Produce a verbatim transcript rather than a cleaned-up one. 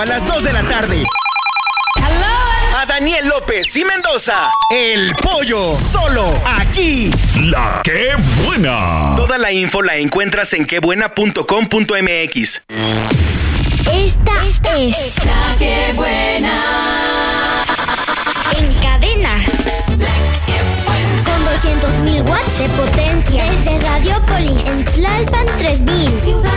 A las dos de la tarde. A Daniel López y Mendoza. El Pollo, solo aquí. La Qué Buena. Toda la info la encuentras en quebuena punto com punto mx. Esta, Esta es La Qué Buena. En cadena. Con doscientos mil watts de potencia. Desde Radiopolis en Tlalpan tres mil.